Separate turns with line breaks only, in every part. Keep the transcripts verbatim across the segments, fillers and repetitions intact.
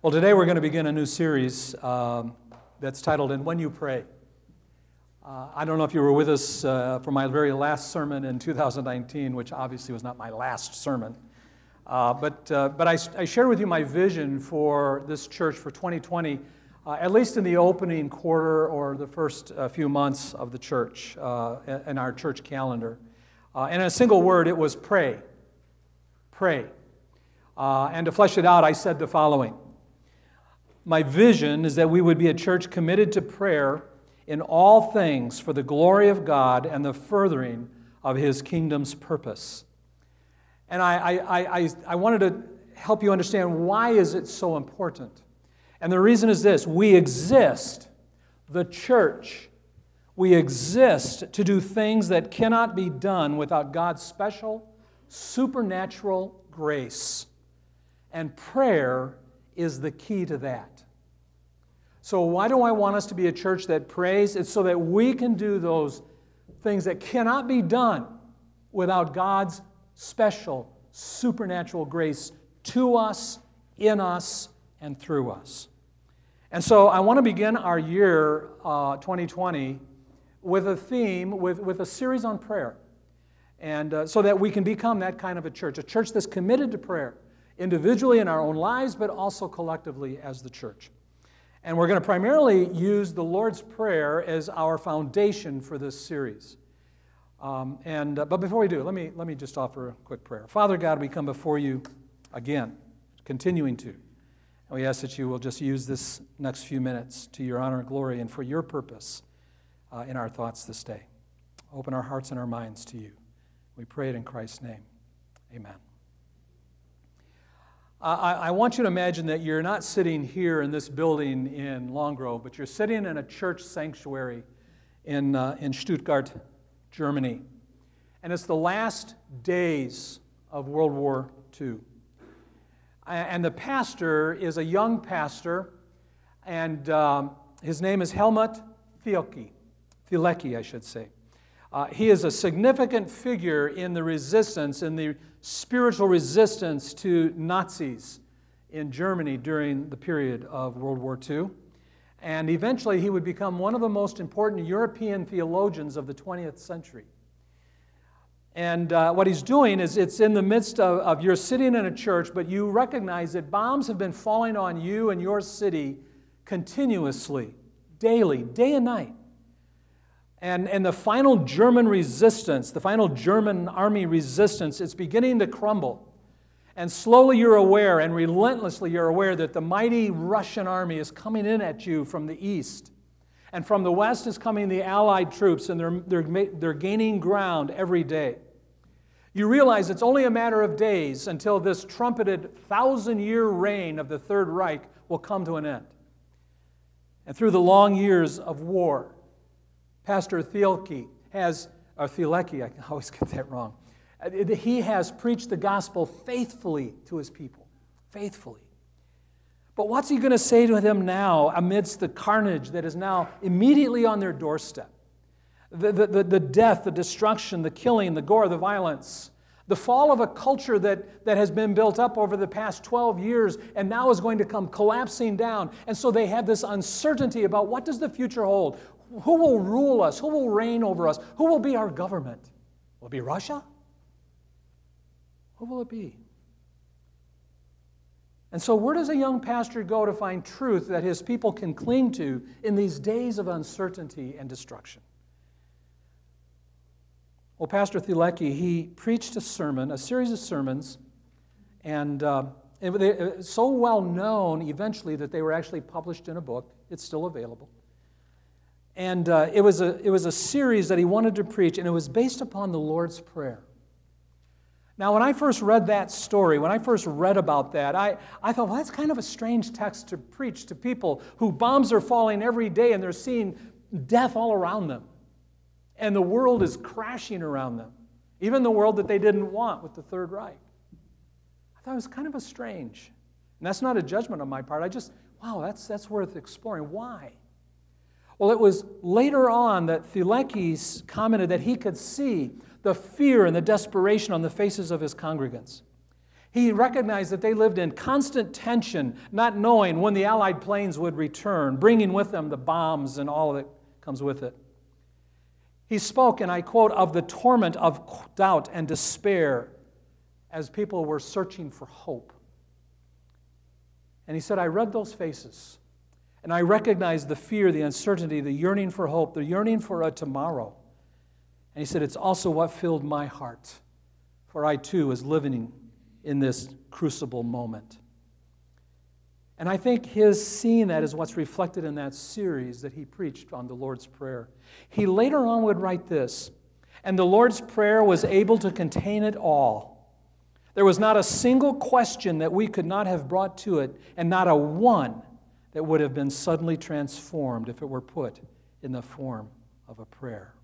Well, today we're going to begin a new series um, that's titled, And When You Pray. Uh, I don't know if you were with us uh, for my very last sermon in two thousand nineteen, which obviously was not my last sermon. Uh, but uh, but I, I shared with you my vision for this church for twenty twenty, uh, at least in the opening quarter or the first uh, few months of the church, uh, in our church calendar. Uh, and in a single word, it was pray. Pray. Uh, and to flesh it out, I said the following. My vision is that we would be a church committed to prayer in all things for the glory of God and the furthering of His kingdom's purpose. And I, I, I, I wanted to help you understand why is it so important. And the reason is this: we exist, the church, we exist to do things that cannot be done without God's special, supernatural grace. And prayer is the key to that. So why do I want us to be a church that prays? It's so that we can do those things that cannot be done without God's special, supernatural grace to us, in us, and through us. And so I want to begin our year uh, twenty twenty with a theme, with, with a series on prayer. And uh, so that we can become that kind of a church, a church that's committed to prayer, individually in our own lives, but also collectively as the church. And we're going to primarily use the Lord's Prayer as our foundation for this series. Um, and uh, but before we do, let me let me just offer a quick prayer. Father God, we come before you again, continuing to, and we ask that you will just use this next few minutes to your honor and glory and for your purpose uh, in our thoughts this day. Open our hearts and our minds to you. We pray it in Christ's name. Amen. I, I want you to imagine that you're not sitting here in this building in Long Grove, but you're sitting in a church sanctuary in, uh, in Stuttgart, Germany. And it's the last days of World War Two. And the pastor is a young pastor, and um, his name is Helmut Thielecki, Thielecki, I should say. Uh, he is a significant figure in the resistance, in the spiritual resistance to Nazis in Germany during the period of World War Two. And eventually he would become one of the most important European theologians of the twentieth century. And uh, what he's doing is it's in the midst of, of you're sitting in a church, but you recognize that bombs have been falling on you and your city continuously, daily, day and night. And, and the final German resistance, the final German army resistance, it's beginning to crumble. And slowly you're aware, and relentlessly you're aware, that the mighty Russian army is coming in at you from the east. And from the west is coming the Allied troops, and they're, they're, they're gaining ground every day. You realize it's only a matter of days until this trumpeted thousand-year reign of the Third Reich will come to an end. And through the long years of war, Pastor Thielecki has, or Thielecki, I always get that wrong. He has preached the gospel faithfully to his people, faithfully. But what's he going to say to them now amidst the carnage that is now immediately on their doorstep? The, the, the, the death, the destruction, the killing, the gore, the violence, the fall of a culture that, that has been built up over the past twelve years and now is going to come collapsing down. And so they have this uncertainty about what does the future hold? Who will rule us? Who will reign over us? Who will be our government? Will it be Russia? Who will it be? And so where does a young pastor go to find truth that his people can cling to in these days of uncertainty and destruction? Well, Pastor Thielecki, he preached a sermon, a series of sermons, and uh, it, they, so well known eventually that they were actually published in a book. It's still available. And uh, it was a it was a series that he wanted to preach, and it was based upon the Lord's Prayer. Now, when I first read that story, when I first read about that, I, I thought, well, that's kind of a strange text to preach to people who bombs are falling every day and they're seeing death all around them. And the world is crashing around them, even the world that they didn't want with the Third Reich. I thought it was kind of a strange. And that's not a judgment on my part. I just, wow, that's that's worth exploring. Why? Well, it was later on that Thielecki commented that he could see the fear and the desperation on the faces of his congregants. He recognized that they lived in constant tension, not knowing when the Allied planes would return, bringing with them the bombs and all that comes with it. He spoke, and I quote, of the torment of doubt and despair as people were searching for hope. And he said, I read those faces, and I recognized the fear, the uncertainty, the yearning for hope, the yearning for a tomorrow. And he said, it's also what filled my heart, for I too was living in this crucible moment. And I think his seeing that is what's reflected in that series that he preached on the Lord's Prayer. He later on would write this, and the Lord's Prayer was able to contain it all. There was not a single question that we could not have brought to it, and not a one that would have been suddenly transformed if it were put in the form of a prayer.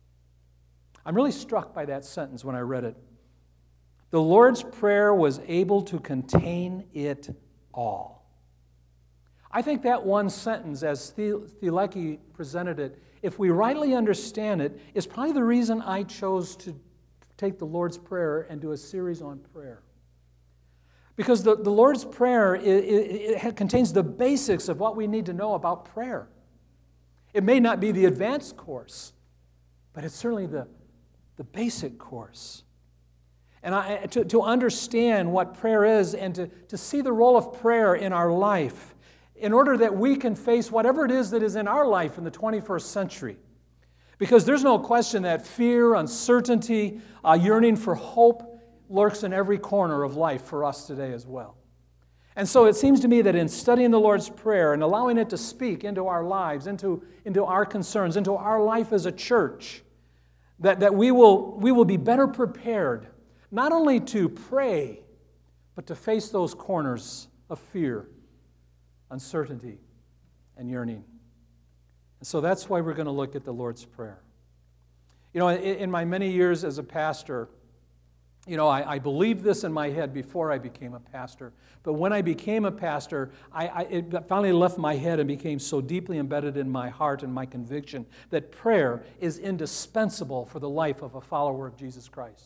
I'm really struck by that sentence when I read it. The Lord's Prayer was able to contain it all. I think that one sentence, as Thielecky presented it, if we rightly understand it, is probably the reason I chose to take the Lord's Prayer and do a series on prayer. Because the, the Lord's Prayer, it, it, it contains the basics of what we need to know about prayer. It may not be the advanced course, but it's certainly the, the basic course. And I, to, to understand what prayer is and to, to see the role of prayer in our life in order that we can face whatever it is that is in our life in the twenty-first century. Because there's no question that fear, uncertainty, uh, yearning for hope lurks in every corner of life for us today as well. And so it seems to me that in studying the Lord's Prayer and allowing it to speak into our lives, into, into our concerns, into our life as a church, that, that we will, we will be better prepared not only to pray, but to face those corners of fear, uncertainty, and yearning. And so that's why we're going to look at the Lord's Prayer. You know, in, in my many years as a pastor, you know, I, I believed this in my head before I became a pastor. But when I became a pastor, I, I, it finally left my head and became so deeply embedded in my heart and my conviction that prayer is indispensable for the life of a follower of Jesus Christ.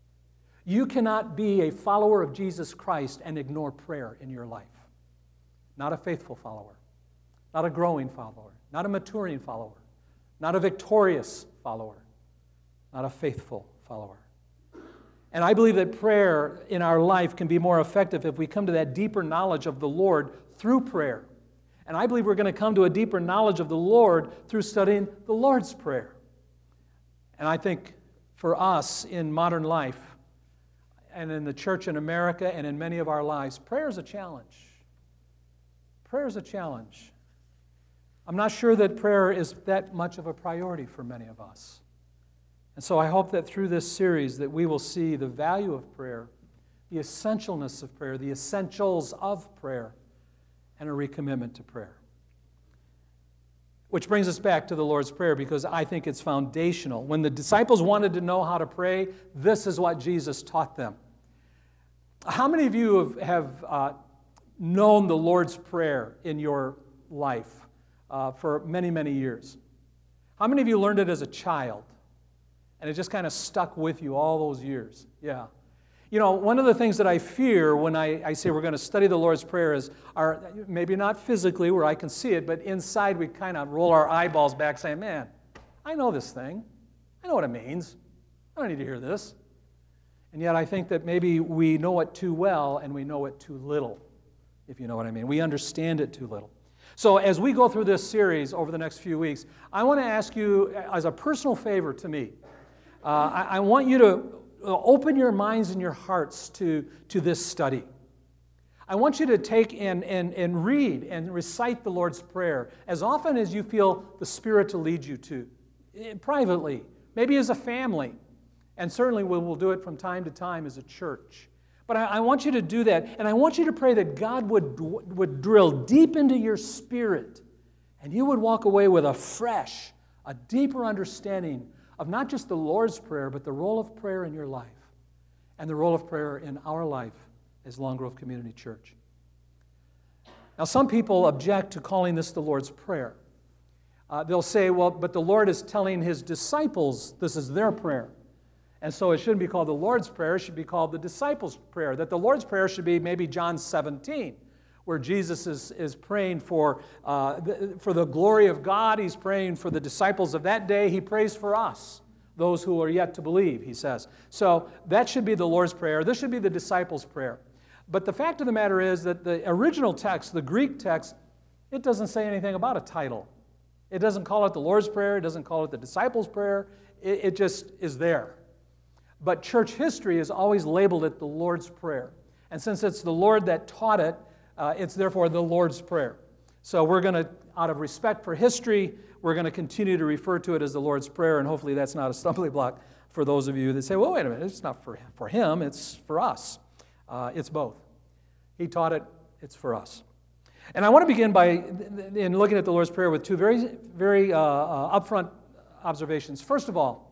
You cannot be a follower of Jesus Christ and ignore prayer in your life. Not a faithful follower, not a growing follower, not a maturing follower, not a victorious follower, not a faithful follower. And I believe that prayer in our life can be more effective if we come to that deeper knowledge of the Lord through prayer. And I believe we're going to come to a deeper knowledge of the Lord through studying the Lord's Prayer. And I think for us in modern life, and in the church in America and in many of our lives, prayer is a challenge. Prayer is a challenge. I'm not sure that prayer is that much of a priority for many of us. And so I hope that through this series that we will see the value of prayer, the essentialness of prayer, the essentials of prayer, and a recommitment to prayer. Which brings us back to the Lord's Prayer because I think it's foundational. When the disciples wanted to know how to pray, this is what Jesus taught them. How many of you have, have uh, known the Lord's Prayer in your life uh, for many, many years? How many of you learned it as a child and it just kind of stuck with you all those years? Yeah. You know, one of the things that I fear when I, I say we're going to study the Lord's Prayer is, our, maybe not physically where I can see it, but inside we kind of roll our eyeballs back saying, man, I know this thing. I know what it means. I don't need to hear this. And yet I think that maybe we know it too well and we know it too little, if you know what I mean. We understand it too little. So as we go through this series over the next few weeks, I want to ask you, as a personal favor to me, uh, I, I want you to open your minds and your hearts to, to this study. I want you to take and, and, and read and recite the Lord's Prayer as often as you feel the Spirit to lead you to, privately, maybe as a family, and certainly we will do it from time to time as a church. But I, I want you to do that, and I want you to pray that God would, would drill deep into your spirit, and you would walk away with a fresh, a deeper understanding of not just the Lord's Prayer, but the role of prayer in your life and the role of prayer in our life as Long Grove Community Church. Now, some people object to calling this the Lord's Prayer. Uh, they'll say, well, but the Lord is telling His disciples this is their prayer. And so it shouldn't be called the Lord's Prayer, it should be called the disciples' prayer. That the Lord's Prayer should be maybe John seventeen, where Jesus is, is praying for, uh, the, for the glory of God. He's praying for the disciples of that day. He prays for us, those who are yet to believe, he says. So that should be the Lord's Prayer. This should be the disciples' prayer. But the fact of the matter is that the original text, the Greek text, it doesn't say anything about a title. It doesn't call it the Lord's Prayer. It doesn't call it the disciples' prayer. It, it just is there. But church history has always labeled it the Lord's Prayer. And since it's the Lord that taught it, uh, it's therefore the Lord's Prayer. So we're going to, out of respect for history, we're going to continue to refer to it as the Lord's Prayer, and hopefully that's not a stumbling block for those of you that say, well, wait a minute, it's not for, for him, it's for us. Uh, it's both. He taught it, it's for us. And I want to begin by, in looking at the Lord's Prayer with two very, very uh, uh, upfront observations. First of all,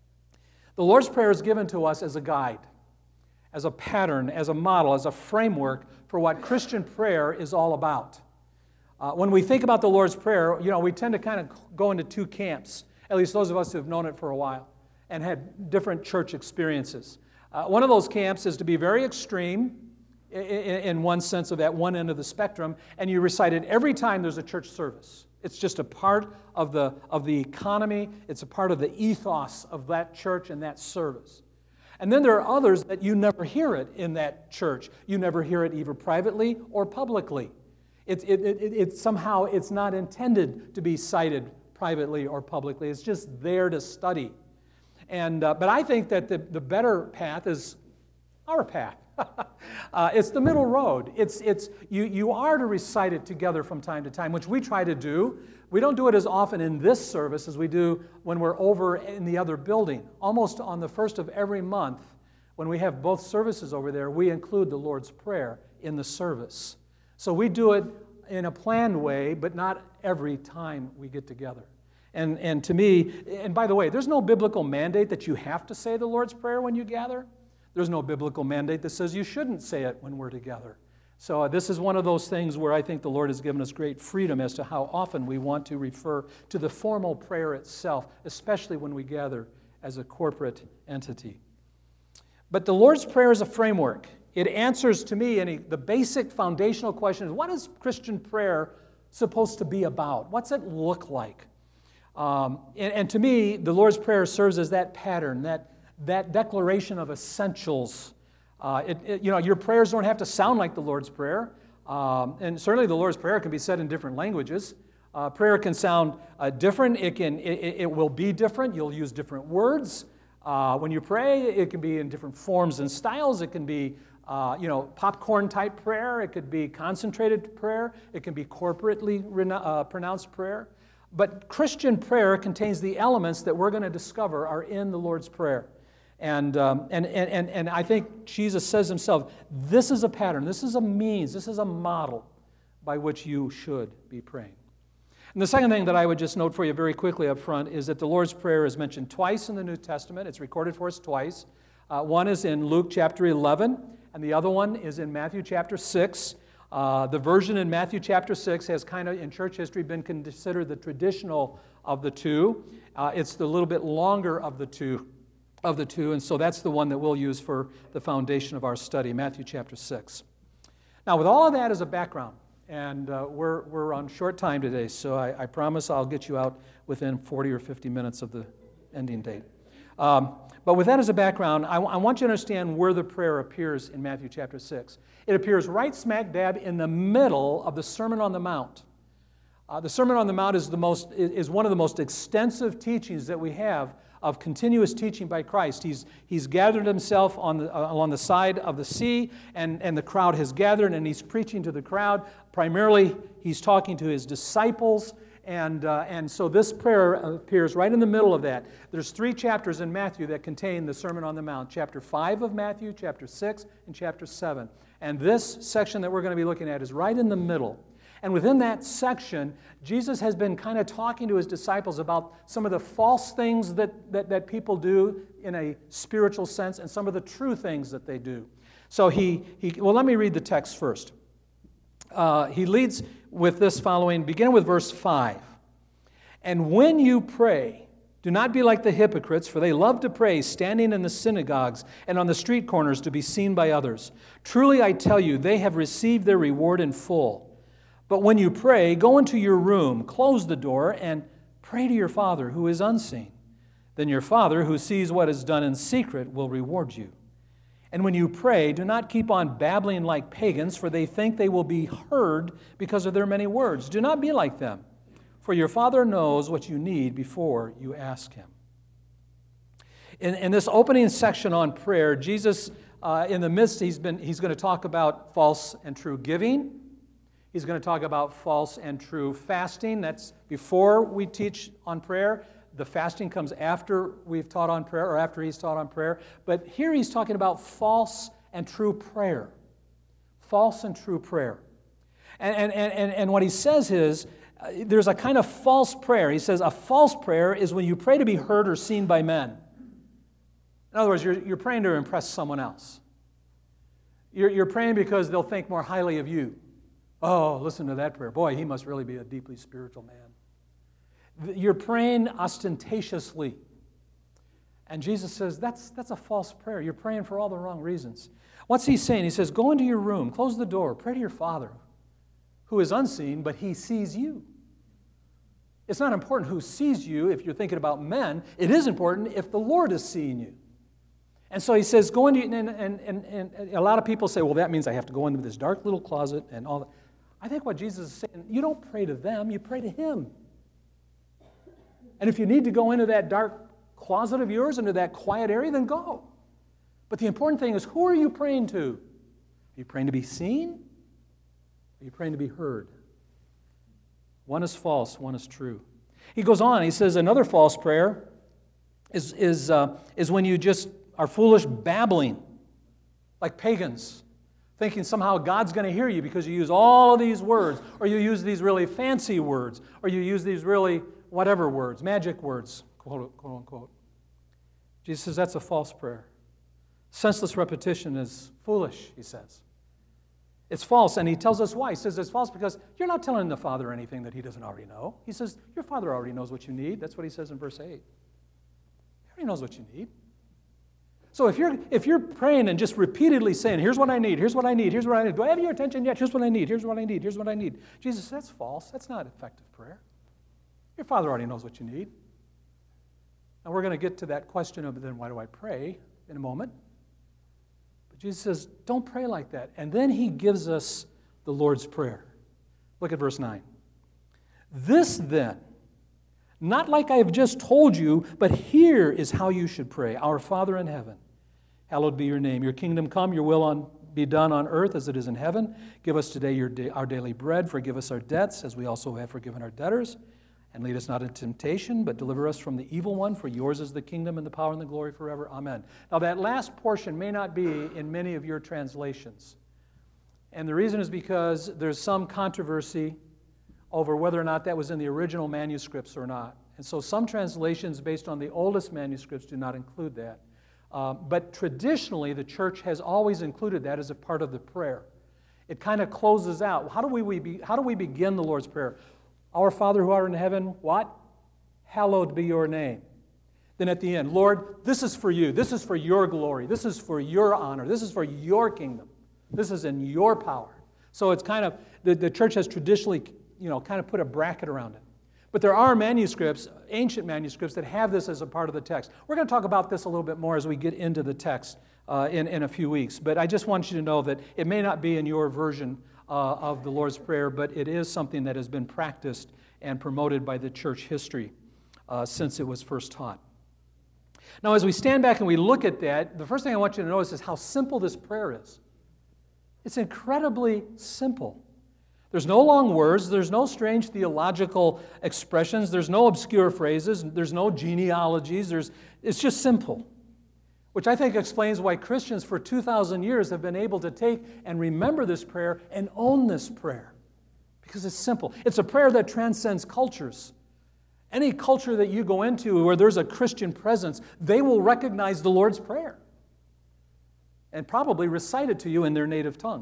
the Lord's Prayer is given to us as a guide, as a pattern, as a model, as a framework for what Christian prayer is all about. Uh, when we think about the Lord's Prayer, you know, we tend to kind of go into two camps, at least those of us who have known it for a while and had different church experiences. Uh, one of those camps is to be very extreme in, in one sense of at one end of the spectrum, and you recite it every time there's a church service. It's just a part of the, of the economy. It's a part of the ethos of that church and that service. And then there are others that you never hear it in that church. You never hear it either privately or publicly. It, it, it, it somehow it's not intended to be cited privately or publicly. It's just there to study. And uh, but I think that the, the better path is our path. uh, it's the middle road. It's it's you you are to recite it together from time to time, which we try to do. We don't do it as often in this service as we do when we're over in the other building. Almost on the first of every month, when we have both services over there, we include the Lord's Prayer in the service. So we do it in a planned way, but not every time we get together. And and to me, and by the way, there's no biblical mandate that you have to say the Lord's Prayer when you gather. There's no biblical mandate that says you shouldn't say it when we're together. So uh, this is one of those things where I think the Lord has given us great freedom as to how often we want to refer to the formal prayer itself, especially when we gather as a corporate entity. But the Lord's Prayer is a framework. It answers to me any, the basic foundational question is, what is Christian prayer supposed to be about? What's it look like? Um, and, and to me, the Lord's Prayer serves as that pattern, that that declaration of essentials. Uh, it, it, you know, your prayers don't have to sound like the Lord's Prayer, um, and certainly the Lord's Prayer can be said in different languages. Uh, prayer can sound uh, different. It can. It, it will be different. You'll use different words uh, when you pray. It can be in different forms and styles. It can be, uh, you know, popcorn type prayer. It could be concentrated prayer. It can be corporately uh, pronounced prayer. But Christian prayer contains the elements that we're going to discover are in the Lord's Prayer. And, um, and, and, and I think Jesus says himself, this is a pattern, this is a means, this is a model by which you should be praying. And the second thing that I would just note for you very quickly up front is that the Lord's Prayer is mentioned twice in the New Testament. It's recorded for us twice. Uh, one is in Luke chapter eleven, and the other one is in Matthew chapter six. Uh, the version in Matthew chapter six has kind of, in church history, been considered the traditional of the two. Uh, it's the little bit longer of the two. of the two, and so that's the one that we'll use for the foundation of our study, Matthew chapter six. Now, with all of that as a background, and uh, we're we're on short time today, so I, I promise I'll get you out within forty or fifty minutes of the ending date. Um, but with that as a background, I, w- I want you to understand where the prayer appears in Matthew chapter six. It appears right smack dab in the middle of the Sermon on the Mount. Uh, the Sermon on the Mount is the most is one of the most extensive teachings that we have of continuous teaching by Christ. He's, he's gathered himself on the, uh, along the side of the sea, and, and the crowd has gathered, and he's preaching to the crowd. Primarily, he's talking to his disciples, and, uh, and so this prayer appears right in the middle of that. There's three chapters in Matthew that contain the Sermon on the Mount, chapter five of Matthew, chapter six, and chapter seven. And this section that we're going to be looking at is right in the middle. And within that section, Jesus has been kind of talking to his disciples about some of the false things that, that, that people do in a spiritual sense and some of the true things that they do. So he, he well, let me read the text first. Uh, he leads with this following, begin with verse five. And when you pray, Do not be like the hypocrites, for they love to pray, standing in the synagogues and on the street corners to be seen by others. Truly I tell you, they have received their reward in full. But when you pray, go into your room, close the door, and pray to your Father who is unseen. Then your Father, who sees what is done in secret, will reward you. And when you pray, do not keep on babbling like pagans, for they think they will be heard because of their many words. Do not be like them, for your Father knows what you need before you ask Him. In, in this opening section on prayer, Jesus, uh, in the midst, he's, been, he's going to talk about false and true giving. He's going to talk about false and true fasting. That's before we teach on prayer. The fasting comes after we've taught on prayer, or after he's taught on prayer. But here he's talking about false and true prayer. False and true prayer. And, and, and, and what he says is, uh, there's a kind of false prayer. He says a false prayer is when you pray to be heard or seen by men. In other words, you're, you're praying to impress someone else. You're, you're praying because they'll think more highly of you. Oh, listen to that prayer. Boy, he must really be a deeply spiritual man. You're praying ostentatiously. And Jesus says, that's, that's a false prayer. You're praying for all the wrong reasons. What's he saying? He says, go into your room, close the door, pray to your Father, who is unseen, but he sees you. It's not important who sees you if you're thinking about men. It is important if the Lord is seeing you. And so he says, go into, and, and, and, and a lot of people say, well, that means I have to go into this dark little closet and all that. I think what Jesus is saying, you don't pray to them, you pray to him. And if you need to go into that dark closet of yours, into that quiet area, then go. But the important thing is, who are you praying to? Are you praying to be seen? Are you praying to be heard? One is false, one is true. He goes on, he says another false prayer is, is, uh, is when you just are foolish babbling, like pagans, thinking somehow God's going to hear you because you use all of these words, or you use these really fancy words, or you use these really whatever words, magic words, quote, quote unquote. Jesus says that's a false prayer. Senseless repetition is foolish, he says. It's false, and he tells us why. He says it's false because you're not telling the Father anything that he doesn't already know. He says, your Father already knows what you need. That's what he says in verse eight. He already knows what you need. So if you're, if you're praying and just repeatedly saying, here's what I need, here's what I need, here's what I need, do I have your attention yet? Here's what I need, here's what I need, here's what I need. Jesus says, that's false. That's not effective prayer. Your Father already knows what you need. And we're going to get to that question of then why do I pray in a moment. But Jesus says, don't pray like that. And then he gives us the Lord's Prayer. Look at verse nine. This then, not like I have just told you, but here is how you should pray. Our Father in heaven, hallowed be your name. Your kingdom come, your will on, be done on earth as it is in heaven. Give us today your da- our daily bread. Forgive us our debts as we also have forgiven our debtors. And lead us not into temptation, but deliver us from the evil one. For yours is the kingdom and the power and the glory forever. Amen. Now that last portion may not be in many of your translations. And the reason is because there's some controversy over whether or not that was in the original manuscripts or not. And so some translations based on the oldest manuscripts do not include that. Uh, but traditionally, the church has always included that as a part of the prayer. It kind of closes out. How do we, we be, how do we begin the Lord's Prayer? Our Father who art in heaven, what? Hallowed be your name. Then at the end, Lord, this is for you. This is for your glory. This is for your honor. This is for your kingdom. This is in your power. So it's kind of, the, the church has traditionally, you know, kind of put a bracket around it. But there are manuscripts, ancient manuscripts, that have this as a part of the text. We're going to talk about this a little bit more as we get into the text uh, in, in a few weeks. But I just want you to know that it may not be in your version uh, of the Lord's Prayer, but it is something that has been practiced and promoted by the church history uh, since it was first taught. Now, as we stand back and we look at that, the first thing I want you to notice is how simple this prayer is. It's incredibly simple. There's no long words, there's no strange theological expressions, there's no obscure phrases, there's no genealogies, there's, it's just simple. Which I think explains why Christians for two thousand years have been able to take and remember this prayer and own this prayer. Because it's simple. It's a prayer that transcends cultures. Any culture that you go into where there's a Christian presence, they will recognize the Lord's Prayer and probably recite it to you in their native tongue.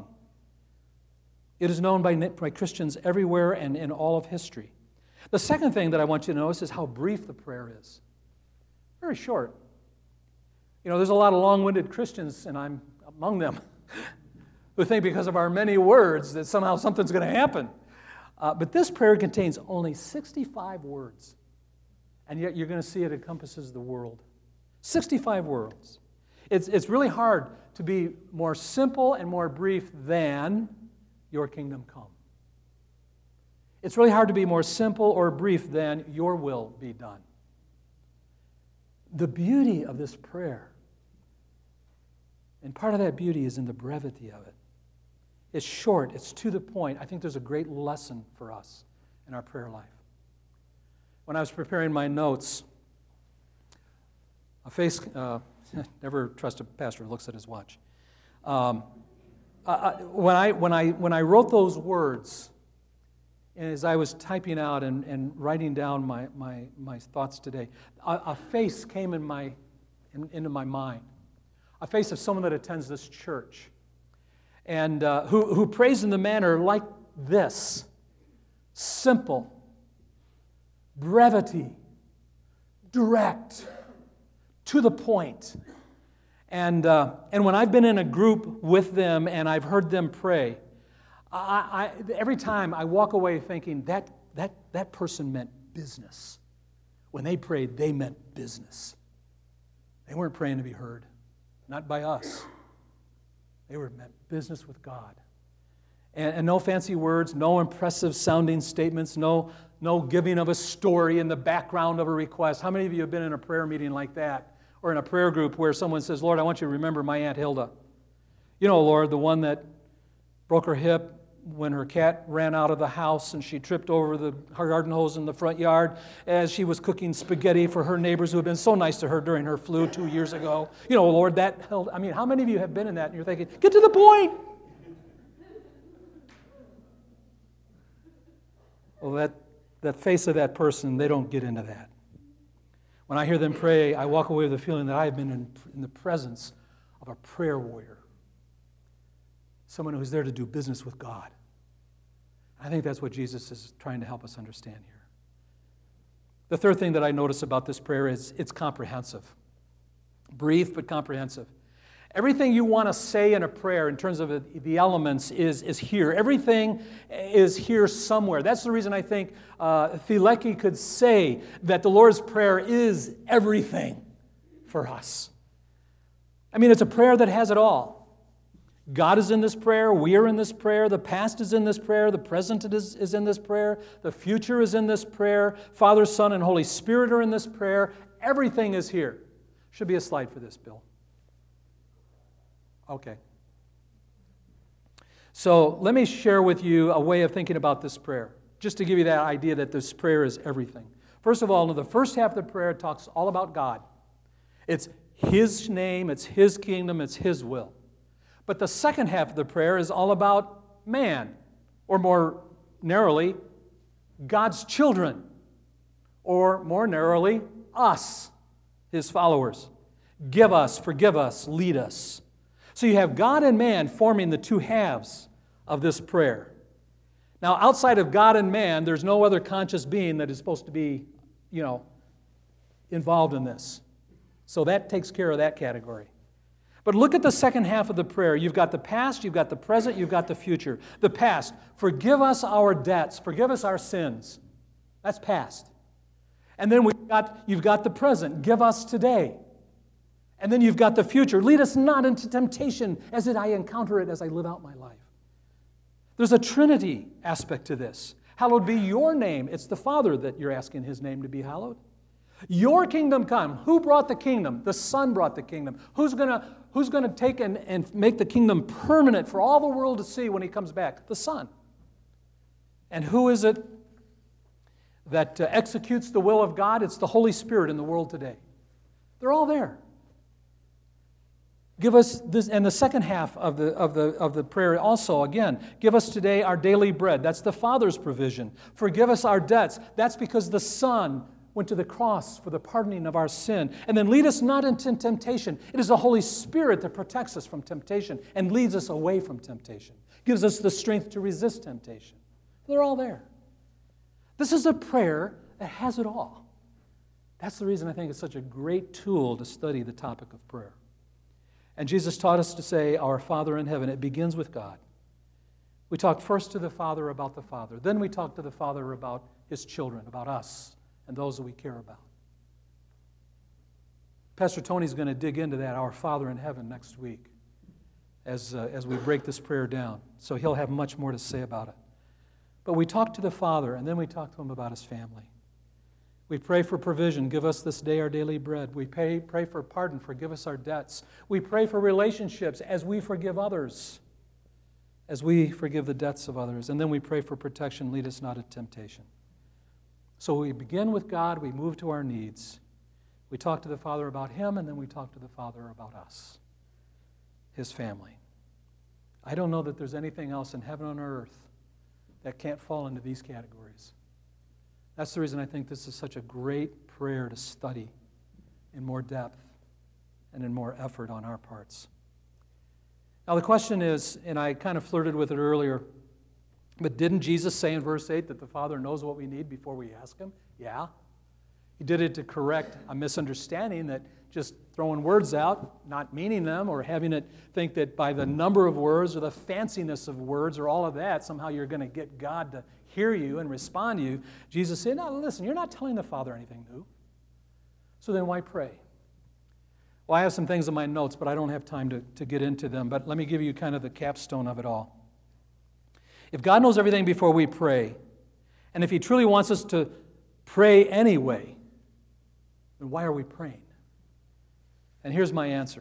It is known by, by Christians everywhere and in all of history. The second thing that I want you to notice is how brief the prayer is. Very short. You know, there's a lot of long-winded Christians, and I'm among them, who think because of our many words that somehow something's going to happen. Uh, but this prayer contains only sixty-five words, and yet you're going to see it encompasses the world. sixty-five words. It's, it's really hard to be more simple and more brief than your kingdom come. It's really hard to be more simple or brief than your will be done. The beauty of this prayer, and part of that beauty is in the brevity of it. It's short, it's to the point. I think there's a great lesson for us in our prayer life. When I was preparing my notes, a face, uh, never trust a pastor who looks at his watch. Um, I, when, I, when, I, when I wrote those words, and as I was typing out and, and writing down my, my, my thoughts today, a, a face came in my, in, into my mind. A face of someone that attends this church and uh, who, who prays in the manner like this: simple, brevity, direct, to the point. And, uh, and when I've been in a group with them and I've heard them pray, I, I, every time I walk away thinking that, that, that person meant business. When they prayed, they meant business. They weren't praying to be heard. Not by us. They were meant business with God. And, and no fancy words, no impressive sounding statements, no, no giving of a story in the background of a request. How many of you have been in a prayer meeting like that? Or in a prayer group where someone says, Lord, I want you to remember my Aunt Hilda. You know, Lord, the one that broke her hip when her cat ran out of the house and she tripped over the garden hose in the front yard as she was cooking spaghetti for her neighbors who had been so nice to her during her flu two years ago. You know, Lord, that held, I mean, how many of you have been in that and you're thinking, get to the point? Well, that, that face of that person, they don't get into that. When I hear them pray, I walk away with the feeling that I have been in, in the presence of a prayer warrior. Someone who's there to do business with God. I think that's what Jesus is trying to help us understand here. The third thing that I notice about this prayer is it's comprehensive. Brief but comprehensive. Everything you want to say in a prayer in terms of the elements is, is here. Everything is here somewhere. That's the reason I think uh, Thieleke could say that the Lord's Prayer is everything for us. I mean, it's a prayer that has it all. God is in this prayer. We are in this prayer. The past is in this prayer. The present is, is in this prayer. The future is in this prayer. Father, Son, and Holy Spirit are in this prayer. Everything is here. Should be a slide for this, Bill. Okay. So let me share with you a way of thinking about this prayer, just to give you that idea that this prayer is everything. First of all, in the first half of the prayer, it talks all about God. It's His name, it's His kingdom, it's His will. But the second half of the prayer is all about man, or more narrowly, God's children, or more narrowly, us, His followers. Give us, forgive us, lead us. So you have God and man forming the two halves of this prayer. Now, outside of God and man, there's no other conscious being that is supposed to be, you know, involved in this. So that takes care of that category. But look at the second half of the prayer. You've got the past, you've got the present, you've got the future. The past, forgive us our debts, forgive us our sins. That's past. And then we've got, you've got the present, give us today. And then you've got the future, lead us not into temptation as that I encounter it as I live out my life. There's a Trinity aspect to this. Hallowed be your name. It's the Father that you're asking His name to be hallowed. Your kingdom come. Who brought the kingdom? The Son brought the kingdom. Who's going to who's gonna take and, and make the kingdom permanent for all the world to see when He comes back? The Son. And who is it that uh, executes the will of God? It's the Holy Spirit in the world today. They're all there. Give us this, and the second half of the, of, the, of the prayer also, again, give us today our daily bread. That's the Father's provision. Forgive us our debts. That's because the Son went to the cross for the pardoning of our sin. And then lead us not into temptation. It is the Holy Spirit that protects us from temptation and leads us away from temptation. Gives us the strength to resist temptation. They're all there. This is a prayer that has it all. That's the reason I think it's such a great tool to study the topic of prayer. And Jesus taught us to say, Our Father in heaven. It begins with God. We talk first to the Father about the Father. Then we talk to the Father about His children, about us, and those that we care about. Pastor Tony's going to dig into that, Our Father in heaven, next week as, uh, as we break this prayer down. So he'll have much more to say about it. But we talk to the Father, and then we talk to Him about His family. We pray for provision. Give us this day our daily bread. We pray, pray for pardon. Forgive us our debts. We pray for relationships as we forgive others, as we forgive the debts of others. And then we pray for protection. Lead us not into temptation. So we begin with God. We move to our needs. We talk to the Father about Him, and then we talk to the Father about us, His family. I don't know that there's anything else in heaven and earth that can't fall into these categories. That's the reason I think this is such a great prayer to study in more depth and in more effort on our parts. Now the question is, and I kind of flirted with it earlier, but didn't Jesus say in verse eight that the Father knows what we need before we ask Him? Yeah. He did it to correct a misunderstanding that just throwing words out, not meaning them, or having it think that by the number of words or the fanciness of words or all of that, somehow you're going to get God to hear you and respond to you. Jesus said, no, listen, you're not telling the Father anything new. So then why pray? Well, I have some things in my notes, but I don't have time to, to get into them. But let me give you kind of the capstone of it all. If God knows everything before we pray, and if He truly wants us to pray anyway, then why are we praying? And here's my answer.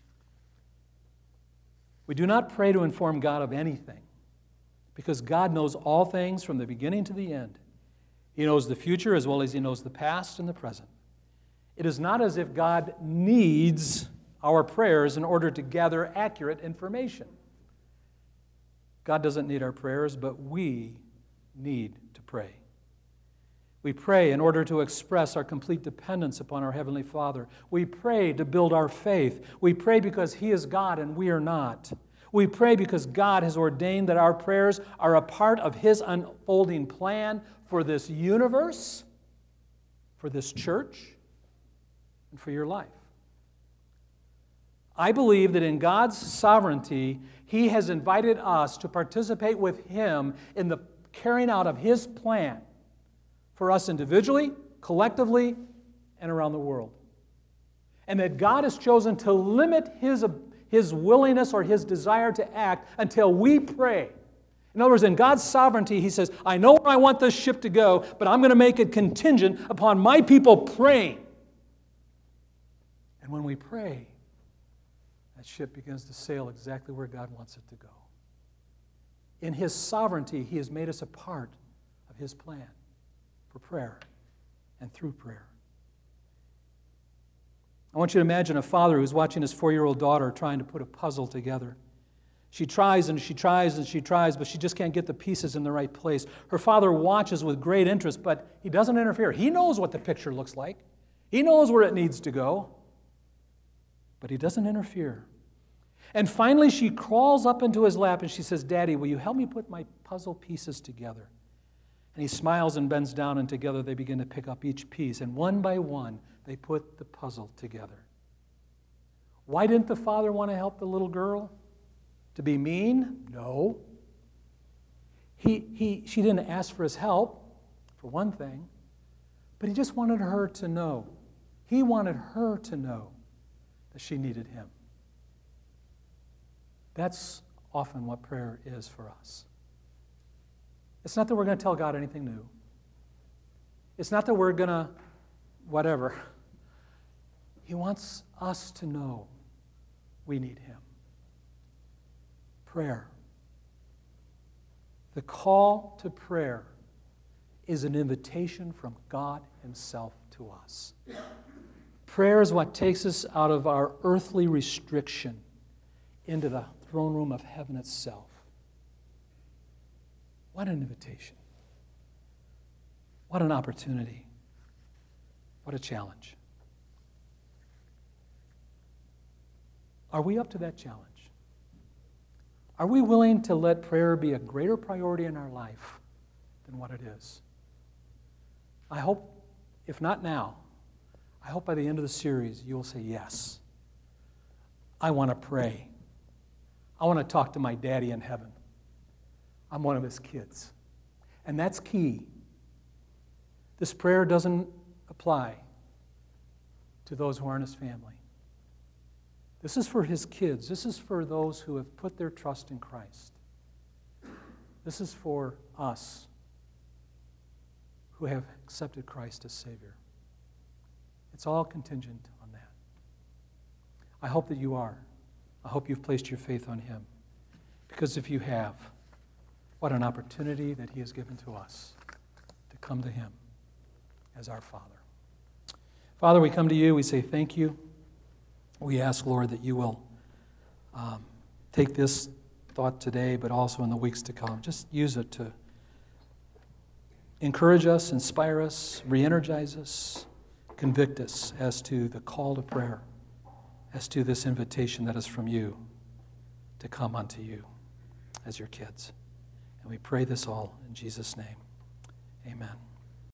We do not pray to inform God of anything, because God knows all things from the beginning to the end. He knows the future as well as He knows the past and the present. It is not as if God needs our prayers in order to gather accurate information. God doesn't need our prayers, but we need to pray. We pray in order to express our complete dependence upon our Heavenly Father. We pray to build our faith. We pray because He is God and we are not. We pray because God has ordained that our prayers are a part of His unfolding plan for this universe, for this church, and for your life. I believe that in God's sovereignty, He has invited us to participate with Him in the carrying out of His plan for us individually, collectively, and around the world. And that God has chosen to limit His, His willingness or His desire to act until we pray. In other words, in God's sovereignty, He says, I know where I want this ship to go, but I'm going to make it contingent upon my people praying. And when we pray, that ship begins to sail exactly where God wants it to go. In His sovereignty, He has made us a part of His plan for prayer and through prayer. I want you to imagine a father who's watching his four-year-old daughter trying to put a puzzle together. She tries and she tries and she tries, but she just can't get the pieces in the right place. Her father watches with great interest, but he doesn't interfere. He knows what the picture looks like. He knows where it needs to go, but he doesn't interfere. And finally, she crawls up into his lap and she says, Daddy, will you help me put my puzzle pieces together? And he smiles and bends down, and together they begin to pick up each piece. And one by one, they put the puzzle together. Why didn't the father want to help the little girl? To be mean? No. He, he, she didn't ask for his help, for one thing, but he just wanted her to know. He wanted her to know that she needed him. That's often what prayer is for us. It's not that we're going to tell God anything new. It's not that we're going to whatever. He wants us to know we need Him. Prayer. The call to prayer is an invitation from God Himself to us. Prayer is what takes us out of our earthly restriction into the throne room of heaven itself. What an invitation. What an opportunity. What a challenge. Are we up to that challenge? Are we willing to let prayer be a greater priority in our life than what it is? I hope, if not now, I hope by the end of the series you will say, yes, I want to pray. I want to talk to my daddy in heaven. I'm one of his kids. And that's key. This prayer doesn't apply to those who aren't his family. This is for his kids. This is for those who have put their trust in Christ. This is for us who have accepted Christ as Savior. It's all contingent on that. I hope that you are. I hope you've placed your faith on him. Because if you have, what an opportunity that he has given to us to come to him as our Father. Father, we come to you. We say thank you. We ask, Lord, that you will um, take this thought today, but also in the weeks to come. Just use it to encourage us, inspire us, re-energize us, convict us as to the call to prayer, as to this invitation that is from you to come unto you as your kids. And we pray this all in Jesus' name. Amen.